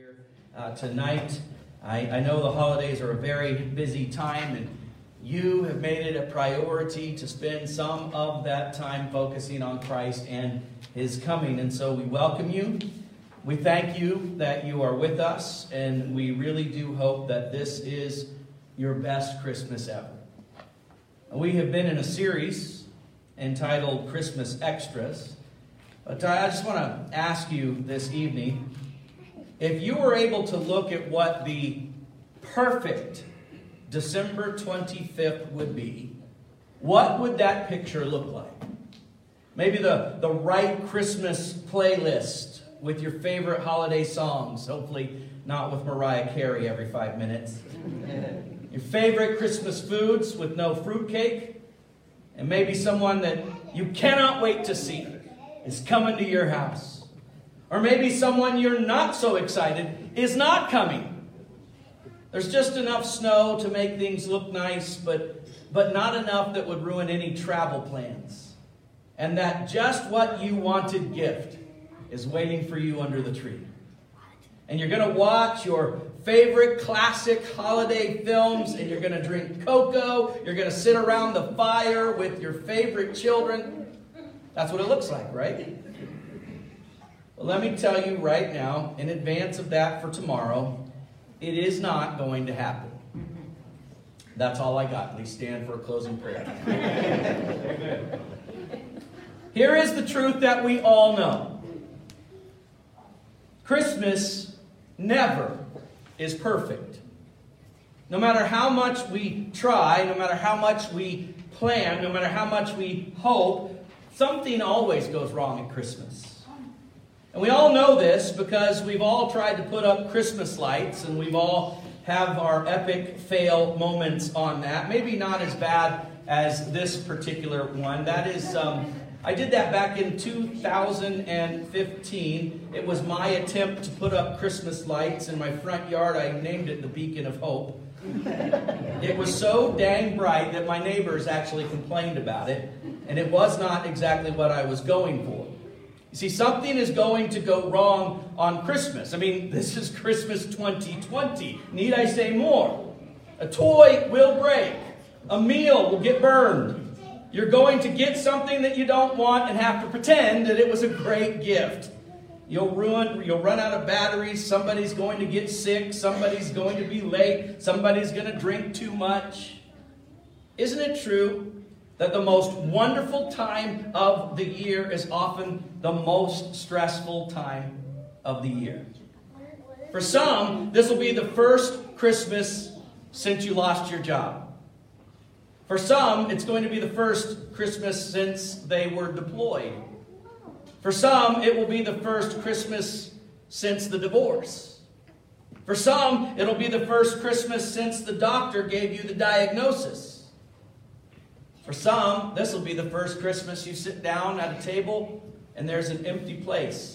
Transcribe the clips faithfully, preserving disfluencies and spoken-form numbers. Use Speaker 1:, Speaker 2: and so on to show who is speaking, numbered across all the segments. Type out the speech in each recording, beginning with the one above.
Speaker 1: here uh, tonight. I, I know the holidays are a very busy time, and you have made it a priority to spend some of that time focusing on Christ and His coming. And so we welcome you. We thank you that you are with us, and we really do hope that this is your best Christmas ever. We have been in a series entitled Christmas Extras. But I just want to ask you this evening, if you were able to look at what the perfect December twenty-fifth would be, what would that picture look like? Maybe the, the right Christmas playlist with your favorite holiday songs, hopefully not with Mariah Carey every five minutes. Your favorite Christmas foods with no fruitcake, and maybe someone that you cannot wait to see is coming to your house. Or maybe someone you're not so excited is not coming. There's just enough snow to make things look nice, but, but not enough that would ruin any travel plans. And that just what you wanted gift is waiting for you under the tree. And you're going to watch your favorite classic holiday films, and you're going to drink cocoa. You're going to sit around the fire with your favorite children. That's what it looks like, right? Well, let me tell you right now, in advance of that for tomorrow, it is not going to happen. That's all I got. Please stand for a closing prayer. Here is the truth that we all know. Christmas never is perfect. No matter how much we try, no matter how much we plan, no matter how much we hope, something always goes wrong at Christmas. And we all know this because we've all tried to put up Christmas lights, and we've all have our epic fail moments on that. Maybe not as bad as this particular one. That is, um, I did that back in two thousand fifteen. It was my attempt to put up Christmas lights in my front yard. I named it the Beacon of Hope. It was so dang bright that my neighbors actually complained about it, and it was not exactly what I was going for. You see, something is going to go wrong on Christmas. I mean, this is Christmas twenty twenty. Need I say more? A toy will break. A meal will get burned. You're going to get something that you don't want and have to pretend that it was a great gift. You'll ruin, you'll run out of batteries. Somebody's going to get sick. Somebody's going to be late. Somebody's going to drink too much. Isn't it true that the most wonderful time of the year is often the most stressful time of the year? For some, this will be the first Christmas since you lost your job. For some, it's going to be the first Christmas since they were deployed. For some, it will be the first Christmas since the divorce. For some, it'll be the first Christmas since the doctor gave you the diagnosis. For some, this will be the first Christmas you sit down at a table and there's an empty place.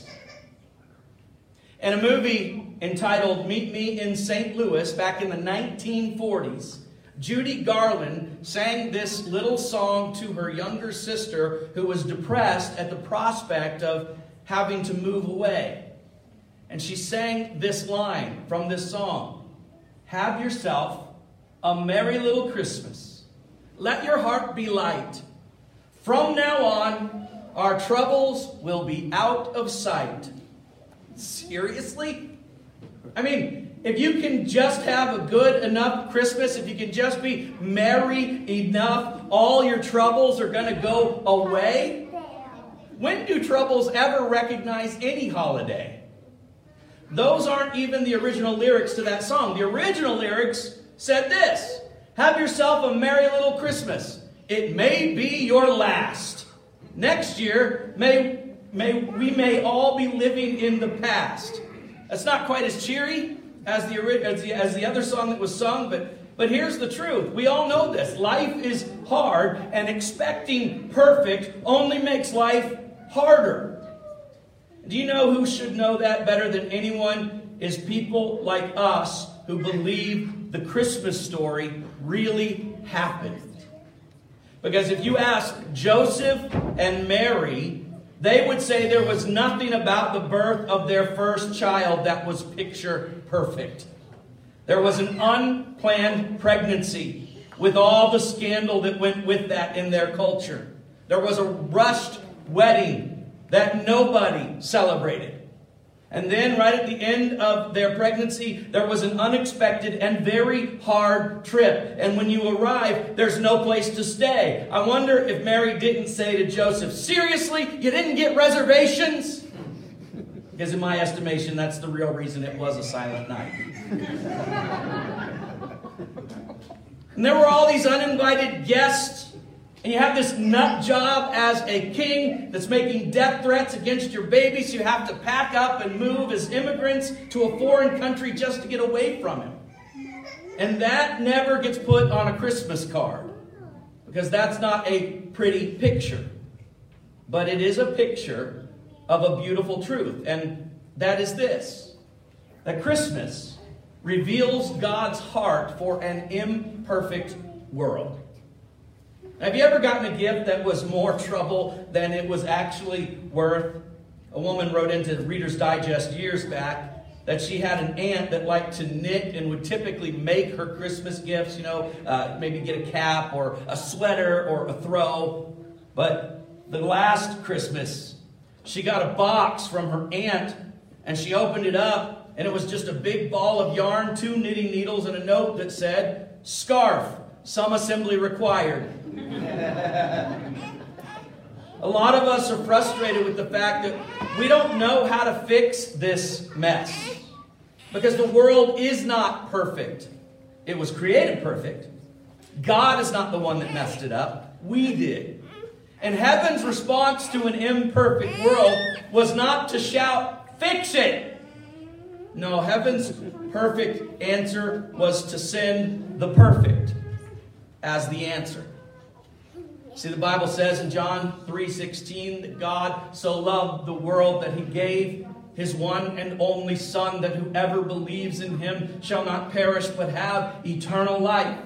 Speaker 1: In a movie entitled Meet Me in Saint Louis back in the nineteen forties, Judy Garland sang this little song to her younger sister who was depressed at the prospect of having to move away. And she sang this line from this song: "Have yourself a merry little Christmas. Let your heart be light. From now on, our troubles will be out of sight." Seriously? I mean, if you can just have a good enough Christmas, if you can just be merry enough, all your troubles are going to go away? When do troubles ever recognize any holiday? Those aren't even the original lyrics to that song. The original lyrics said this: "Have yourself a merry little Christmas. It may be your last. Next year, may, may we may all be living in the past." That's not quite as cheery as the, as the, as the other song that was sung, but, but here's the truth. We all know this. Life is hard, and expecting perfect only makes life harder. Do you know who should know that better than anyone? Is people like us who believe the Christmas story really happened. Because if you ask Joseph and Mary They would say there was nothing about the birth of their first child that was picture perfect. There was an unplanned pregnancy with all the scandal that went with that in their culture. There was a rushed wedding that nobody celebrated. And then right at the end of their pregnancy, there was an unexpected and very hard trip. And when you arrive, there's no place to stay. I wonder if Mary didn't say to Joseph, seriously, you didn't get reservations? Because in my estimation, that's the real reason it was a silent night. And there were all these uninvited guests. And you have this nut job as a king that's making death threats against your baby, so you have to pack up and move as immigrants to a foreign country just to get away from him. And that never gets put on a Christmas card, because that's not a pretty picture. But it is a picture of a beautiful truth, and that is this: that Christmas reveals God's heart for an imperfect world. Have you ever gotten a gift that was more trouble than it was actually worth? A woman wrote into Reader's Digest years back that she had an aunt that liked to knit and would typically make her Christmas gifts, you know, uh, maybe get a cap or a sweater or a throw. But the last Christmas, she got a box from her aunt, and she opened it up, and it was just a big ball of yarn, two knitting needles, and a note that said, "Scarf, some assembly required." A lot of us are frustrated with the fact that we don't know how to fix this mess, because the world is not perfect. It was created perfect. God is not the one that messed it up. We did. And heaven's response to an imperfect world was not to shout, "Fix it!" No, heaven's perfect answer was to send the perfect as the answer. See, the Bible says in John three sixteen that God so loved the world that he gave his one and only Son, that whoever believes in him shall not perish but have eternal life.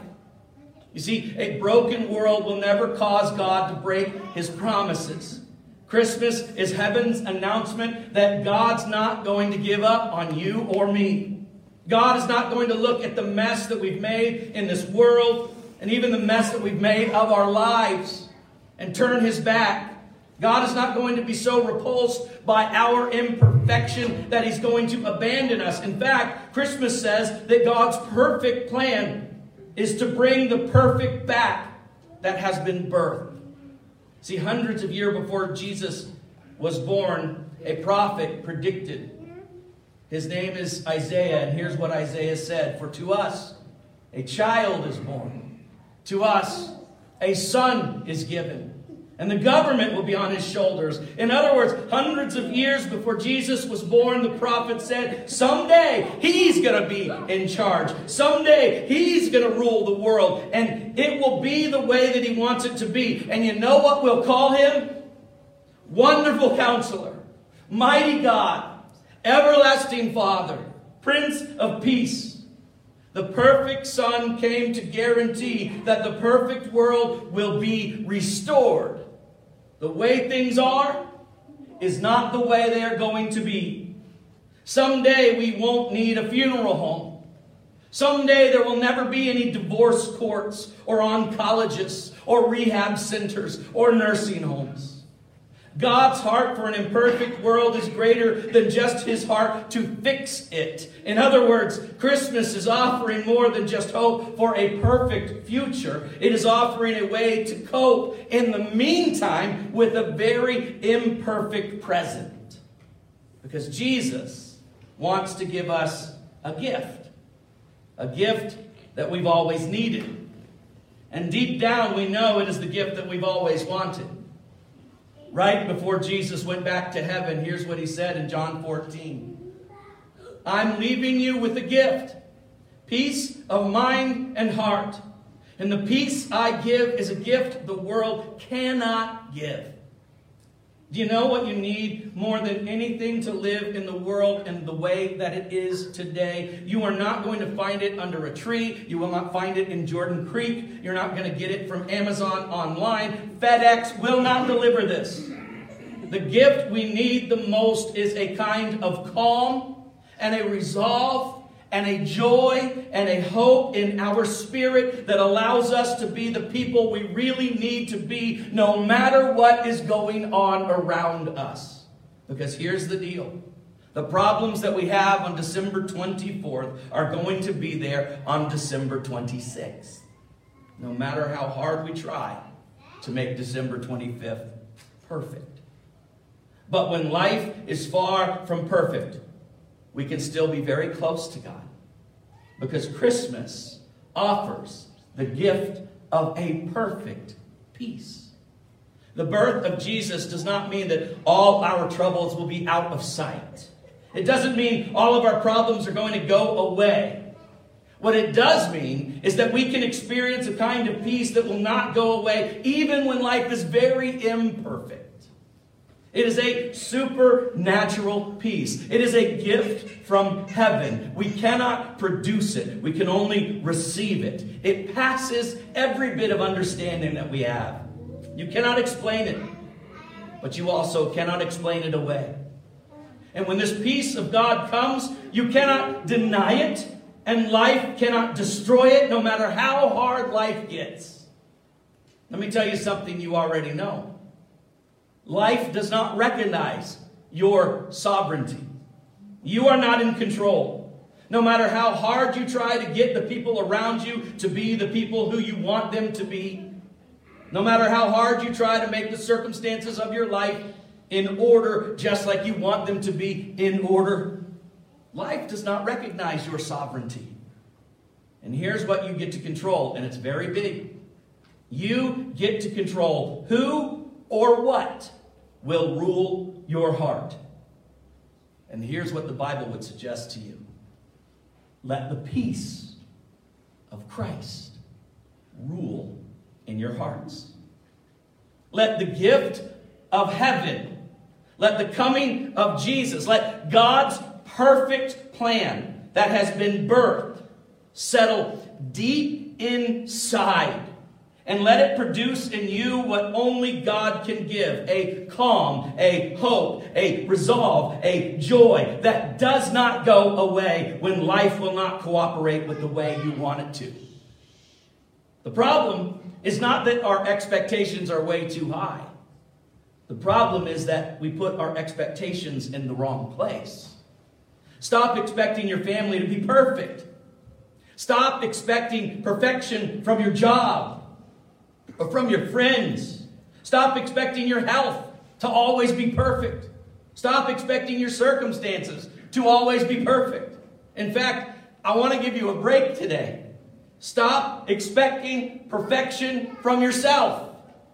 Speaker 1: You see, a broken world will never cause God to break his promises. Christmas is heaven's announcement that God's not going to give up on you or me. God is not going to look at the mess that we've made in this world, and even the mess that we've made of our lives, and turn his back. God is not going to be so repulsed by our imperfection that he's going to abandon us. In fact, Christmas says that God's perfect plan is to bring the perfect back that has been birthed. See, hundreds of years before Jesus was born, a prophet predicted. His name is Isaiah, and here's what Isaiah said: "For to us a child is born. To us, a son is given, and the government will be on his shoulders." In other words, hundreds of years before Jesus was born, the prophet said, someday he's going to be in charge. Someday he's going to rule the world, and it will be the way that he wants it to be. And you know what we'll call him? Wonderful Counselor, Mighty God, Everlasting Father, Prince of Peace. The perfect Son came to guarantee that the perfect world will be restored. The way things are is not the way they are going to be. Someday we won't need a funeral home. Someday there will never be any divorce courts or oncologists or rehab centers or nursing homes. God's heart for an imperfect world is greater than just his heart to fix it. In other words, Christmas is offering more than just hope for a perfect future. It is offering a way to cope in the meantime with a very imperfect present. Because Jesus wants to give us a gift. A gift that we've always needed. And deep down we know it is the gift that we've always wanted. Right before Jesus went back to heaven, here's what he said in John fourteen. "I'm leaving you with a gift, peace of mind and heart. And the peace I give is a gift the world cannot give." Do you know what you need more than anything to live in the world in the way that it is today? You are not going to find it under a tree. You will not find it in Jordan Creek. You're not going to get it from Amazon online. FedEx will not deliver this. the gift we need the most is a kind of calm and a resolve and a joy and a hope in our spirit that allows us to be the people we really need to be no matter what is going on around us. Because here's the deal. The problems that we have on December twenty-fourth are going to be there on December twenty-sixth. No matter how hard we try to make December twenty-fifth perfect. But when life is far from perfect, we can still be very close to God. Because Christmas offers the gift of a perfect peace. The birth of Jesus does not mean that all our troubles will be out of sight. It doesn't mean all of our problems are going to go away. What it does mean is that we can experience a kind of peace that will not go away even when life is very imperfect. It is a supernatural peace. It is a gift from heaven. We cannot produce it. We can only receive it. It passes every bit of understanding that we have. You cannot explain it, but you also cannot explain it away. And when this peace of God comes, you cannot deny it, and life cannot destroy it, no matter how hard life gets. Let me tell you something you already know. Life does not recognize your sovereignty. You are not in control. No matter how hard you try to get the people around you to be the people who you want them to be, no matter how hard you try to make the circumstances of your life in order, just like you want them to be in order, life does not recognize your sovereignty. And here's what you get to control, and it's very big. You get to control who or what will rule your heart. And here's what the Bible would suggest to you. Let the peace of Christ rule in your hearts. Let the gift of heaven, let the coming of Jesus, let God's perfect plan that has been birthed settle deep inside. And let it produce in you what only God can give. A calm, a hope, a resolve, a joy that does not go away when life will not cooperate with the way you want it to. The problem is not that our expectations are way too high. The problem is that we put our expectations in the wrong place. Stop expecting your family to be perfect. Stop expecting perfection from your job or from your friends. Stop expecting your health to always be perfect. Stop expecting your circumstances to always be perfect. In fact, I want to give you a break today. Stop expecting perfection from yourself.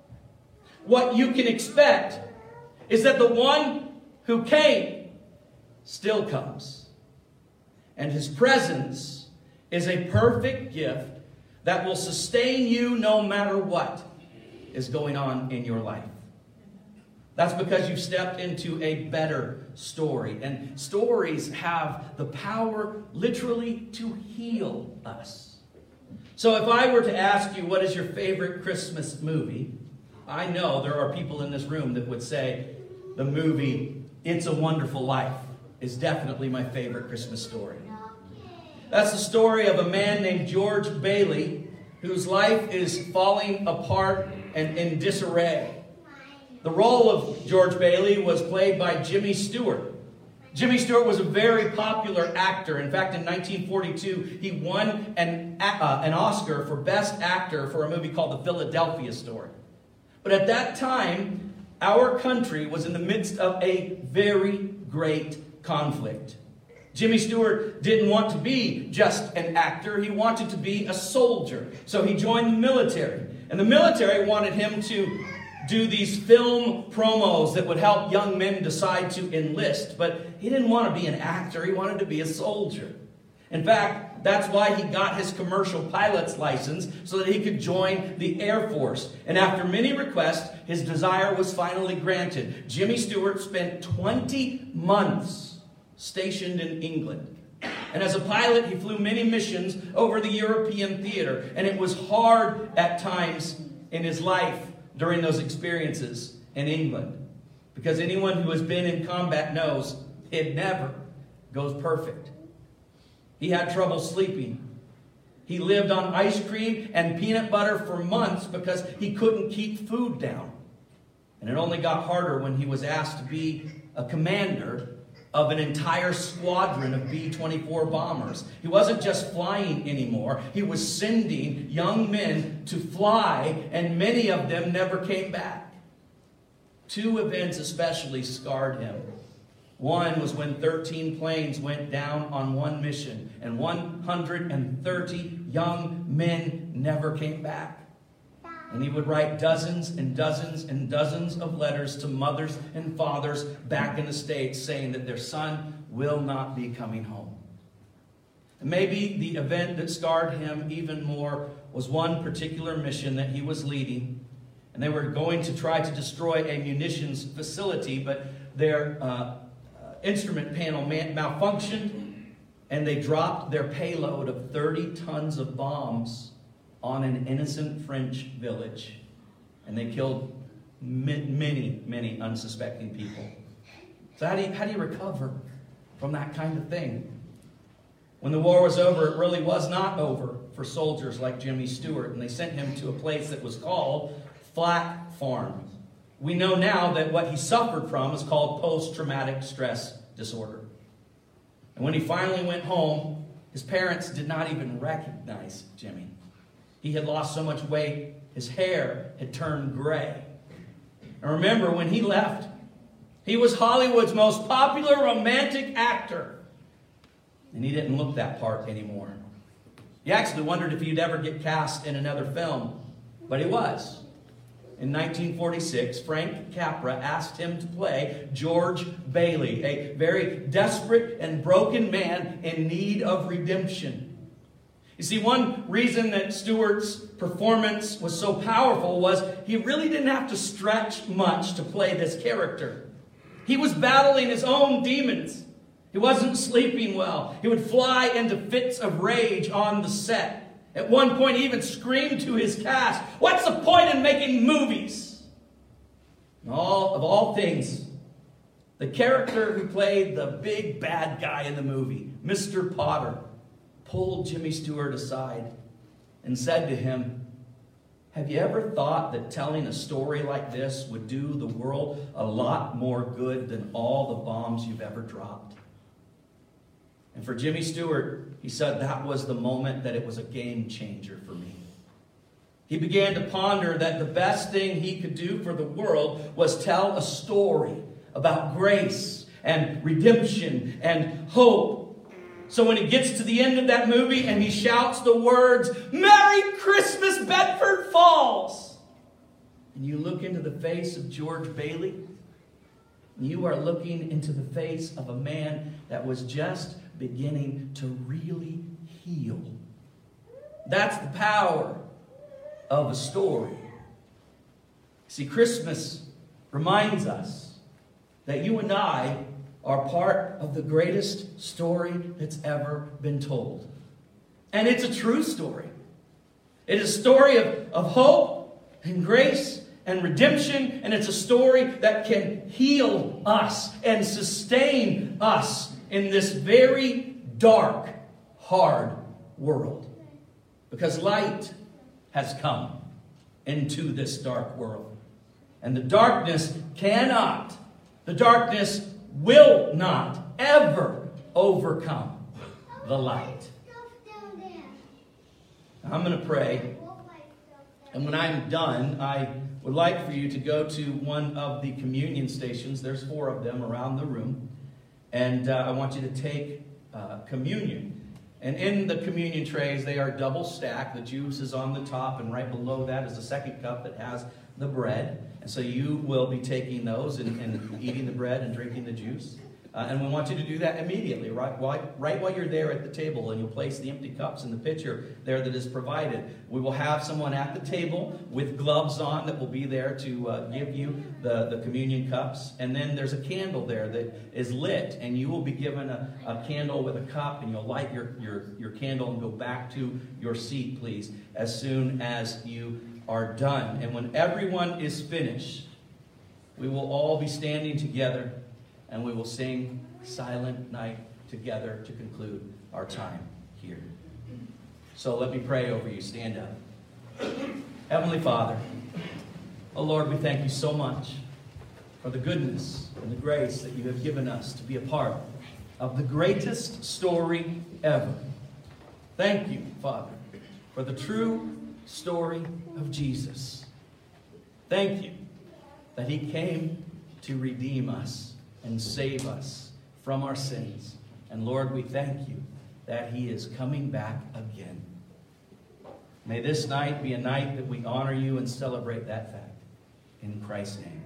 Speaker 1: What you can expect is that the one who came still comes. And his presence is a perfect gift that will sustain you no matter what is going on in your life. That's because you've stepped into a better story. And stories have the power literally to heal us. So if I were to ask you what is your favorite Christmas movie, I know there are people in this room that would say the movie It's a Wonderful Life is definitely my favorite Christmas story. That's the story of a man named George Bailey whose life is falling apart and in disarray. The role of George Bailey was played by Jimmy Stewart. Jimmy Stewart was a very popular actor. In fact, in nineteen forty-two, he won an, uh, an Oscar for Best Actor for a movie called The Philadelphia Story. But at that time, our country was in the midst of a very great conflict. Jimmy Stewart didn't want to be just an actor. He wanted to be a soldier. So he joined the military. And the military wanted him to do these film promos that would help young men decide to enlist. But he didn't want to be an actor. He wanted to be a soldier. In fact, that's why he got his commercial pilot's license, so that he could join the Air Force. And after many requests, his desire was finally granted. Jimmy Stewart spent twenty months stationed in England. And as a pilot, he flew many missions over the European theater. And it was hard at times in his life during those experiences in England. Because anyone who has been in combat knows it never goes perfect. He had trouble sleeping. He lived on ice cream and peanut butter for months because he couldn't keep food down. And it only got harder when he was asked to be a commander of an entire squadron of B twenty-four bombers. He wasn't just flying anymore. He was sending young men to fly, and many of them never came back. Two events especially scarred him. One was when thirteen planes went down on one mission, and one hundred thirty young men never came back. And he would write dozens and dozens and dozens of letters to mothers and fathers back in the States saying that their son will not be coming home. And maybe the event that scarred him even more was one particular mission that he was leading. And they were going to try to destroy a munitions facility, but their uh, instrument panel malfunctioned, and they dropped their payload of thirty tons of bombs on an innocent French village. And they killed many, many unsuspecting people. So how do you, how do you recover from that kind of thing? When the war was over, it really was not over for soldiers like Jimmy Stewart, and they sent him to a place that was called Flat Farm. We know now that what he suffered from is called post-traumatic stress disorder. And when he finally went home, his parents did not even recognize Jimmy. He had lost so much weight, his hair had turned gray. And remember, when he left, he was Hollywood's most popular romantic actor. And he didn't look that part anymore. You actually wondered if he'd ever get cast in another film, but he was. In nineteen forty-six, Frank Capra asked him to play George Bailey, a very desperate and broken man in need of redemption. You see, one reason that Stewart's performance was so powerful was he really didn't have to stretch much to play this character. He was battling his own demons. He wasn't sleeping well. He would fly into fits of rage on the set. At one point, he even screamed to his cast, "What's the point in making movies?" And all of all things, the character who played the big bad guy in the movie, Mister Potter, pulled Jimmy Stewart aside and said to him, "Have you ever thought that telling a story like this would do the world a lot more good than all the bombs you've ever dropped?" And for Jimmy Stewart, he said that was the moment that it was a game changer for me. He began to ponder that the best thing he could do for the world was tell a story about grace and redemption and hope. So when he gets to the end of that movie and he shouts the words, "Merry Christmas, Bedford Falls," and you look into the face of George Bailey, you are looking into the face of a man that was just beginning to really heal. That's the power of a story. See, Christmas reminds us that you and I are part of the greatest story that's ever been told. And it's a true story. It is a story of, of hope and grace and redemption, and it's a story that can heal us and sustain us in this very dark, hard world. Because light has come into this dark world. And the darkness cannot, the darkness will not ever overcome the light. I'm going to pray. And when I'm done, I would like for you to go to one of the communion stations. There's four of them around the room. And uh, I want you to take uh, communion. And in the communion trays, they are double stacked. The juice is on the top, and right below that is a second cup that has the bread. And so you will be taking those and, and eating the bread and drinking the juice. Uh, and we want you to do that immediately, right while, right while you're there at the table, and you'll place the empty cups in the pitcher there that is provided. We will have someone at the table with gloves on that will be there to uh, give you the, the communion cups. And then there's a candle there that is lit, and you will be given a, a candle with a cup, and you'll light your, your, your candle and go back to your seat, please, as soon as you are done. And when everyone is finished, we will all be standing together and we will sing Silent Night together to conclude our time here. So let me pray over you. Stand up. Heavenly Father, oh Lord, we thank you so much for the goodness and the grace that you have given us to be a part of the greatest story ever. Thank you, Father, for the true story of Jesus. Thank you that he came to redeem us and save us from our sins. And Lord, we thank you that he is coming back again. May this night be a night that we honor you and celebrate that fact. In Christ's name.